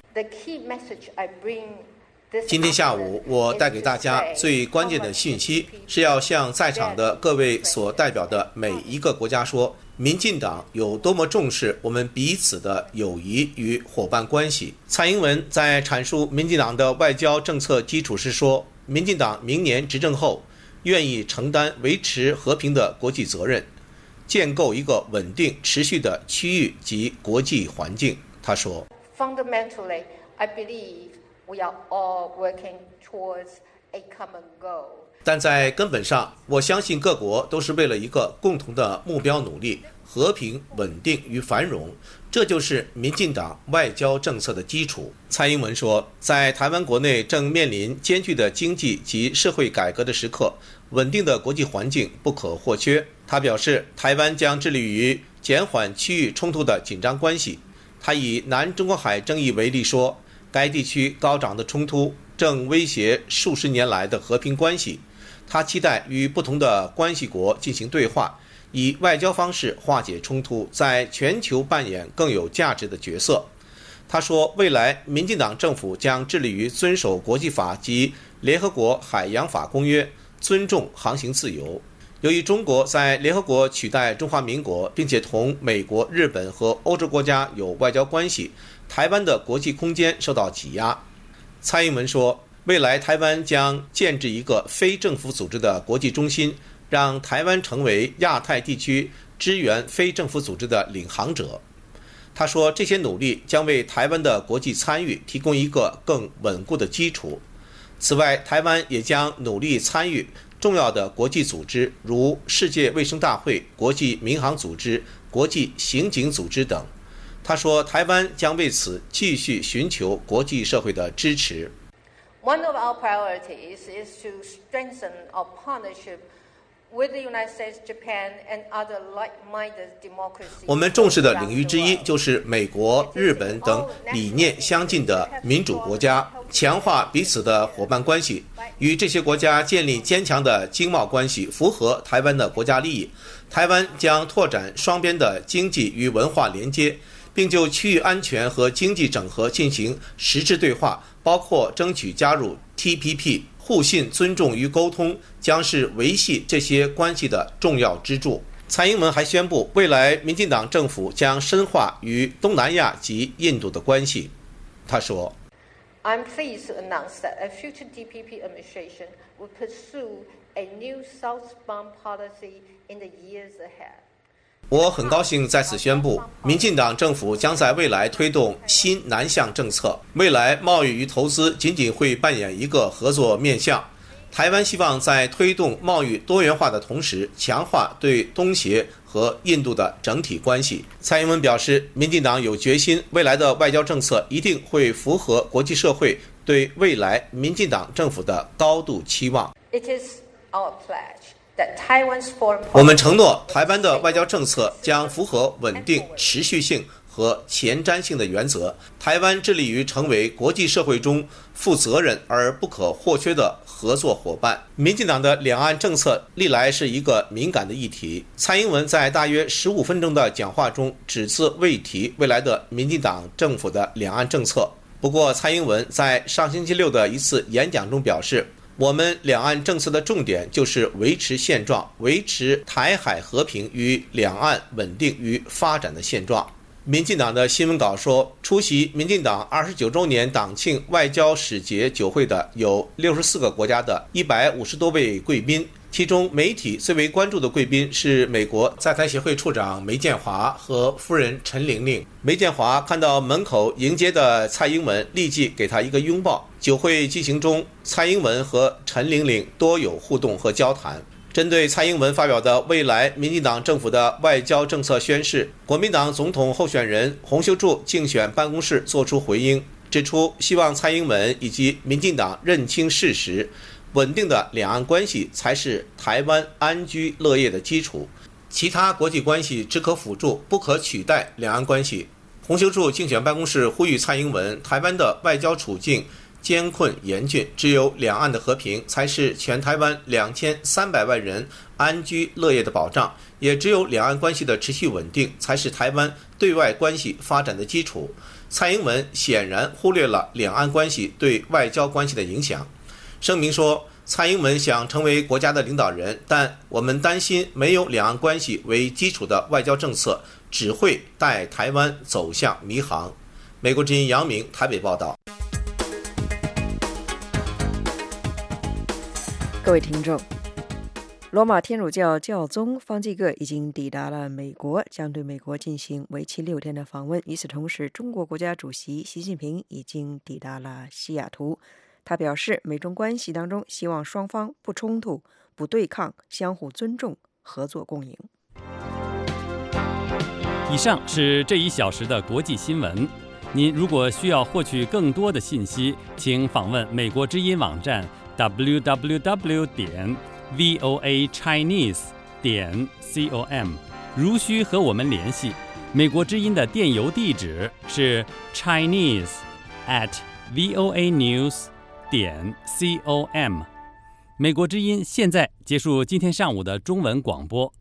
今天下午我带给大家最关键的信息，是要向在场的各位所代表的每一个国家说，民进党有多么重视我们彼此的友谊与伙伴关系。蔡英文在阐述民进党的外交政策基础时说，民进党明年执政后愿意承担维持和平的国际责任，建构一个稳定持续的区域及国际环境。他说 Fundamentally, I believe we are all working towards a common goal. 但在根本上，我相信各国都是为了一个共同的目标努力，和平、稳定与繁荣，这就是民进党外交政策的基础。蔡英文说，在台湾国内正面临艰巨的经济及社会改革的时刻，稳定的国际环境不可或缺。他表示，台湾将致力于减缓区域冲突的紧张关系。他以南中国海争议为例说，该地区高涨的冲突正威胁数十年来的和平关系。他期待与不同的关系国进行对话，以外交方式化解冲突，在全球扮演更有价值的角色。他说，未来民进党政府将致力于遵守国际法及联合国海洋法公约，尊重航行自由。由于中国在联合国取代中华民国，并且同美国、日本和欧洲国家有外交关系，台湾的国际空间受到挤压。蔡英文说，未来台湾将建制一个非政府组织的国际中心，让台湾成为亚太地区支援非政府组织的领航者。他说，这些努力将为台湾的国际参与提供一个更稳固的基础。此外，台湾也将努力参与重要的国际组织，如世界卫生大会、国际民航组织、国际刑警组织等。他说，台湾将为此继续寻求国际社会的支持。 One of our priorities is to strengthen our partnership with the United States, Japan, and other like-minded democracies. 我们重视的领域之一就是美国、日本等理念相近的民主国家，强化彼此的伙伴关系，与这些国家建立坚强的经贸关系，符合台湾的国家利益。台湾将拓展双边的经济与文化连接，并就区域安全和经济整合进行实质对话，包括争取加入 T P P。互信、尊重与沟通将是维系这些关系的重要支柱。蔡英文还宣布，未来民进党政府将深化与东南亚及印度的关系。他说 I'm pleased to announce that a future D P P administration will pursue a new southbound policy in the years ahead. 我很高兴在此宣布，民进党政府将在未来推动新南向政策。未来贸易与投资仅仅会扮演一个合作面向。台湾希望在推动贸易多元化的同时，强化对东协和印度的整体关系。蔡英文表示，民进党有决心，未来的外交政策一定会符合国际社会对未来民进党政府的高度期望。 It is our pledge that Taiwan's foreign policy 我们承诺，台湾的外交政策将符合稳定、持续性和前瞻性的原则。台湾致力于成为国际社会中负责任而不可或缺的合作伙伴。民进党的两岸政策历来是一个敏感的议题。蔡英文在大约十五分钟的讲话中只字未提未来的民进党政府的两岸政策。不过，蔡英文在上星期六的一次演讲中表示，我们两岸政策的重点就是维持现状，维持台海和平与两岸稳定与发展的现状。民进党的新闻稿说，出席民进党二十九周年党庆外交使节酒会的有六十四个国家的一百五十多位贵宾，其中媒体最为关注的贵宾是美国在台协会处长梅建华和夫人陈玲玲。梅建华看到门口迎接的蔡英文，立即给他一个拥抱。酒会进行中，蔡英文和陈玲玲多有互动和交谈。针对蔡英文发表的未来民进党政府的外交政策宣示，国民党总统候选人洪秀柱竞选办公室作出回应，指出希望蔡英文以及民进党认清事实，稳定的两岸关系才是台湾安居乐业的基础，其他国际关系只可辅助，不可取代两岸关系。洪秀柱竞选办公室呼吁蔡英文，台湾的外交处境艰困严峻，只有两岸的和平才是全台湾两千三百万人安居乐业的保障，也只有两岸关系的持续稳定才是台湾对外关系发展的基础。蔡英文显然忽略了两岸关系对外交关系的影响。声明说，蔡英文想成为国家的领导人，但我们担心没有两岸关系为基础的外交政策只会带台湾走向迷航。美国之音杨明台北报道。 各位听众，罗马天主教教宗方济各已经抵达了美国，将对美国进行为期六天的访问。与此同时，中国国家主席习近平已经抵达了西雅图。他表示，美中关系当中希望双方不冲突、不对抗，相互尊重，合作共赢。 以上是这一小时的国际新闻。您如果需要获取更多的信息，请访问美国之音网站 double-u double-u double-u 点 voa chinese 点 com。如需和我们联系，美国之音的电邮地址是 chinese at voa news 点 com。美国之音现在结束今天上午的中文广播。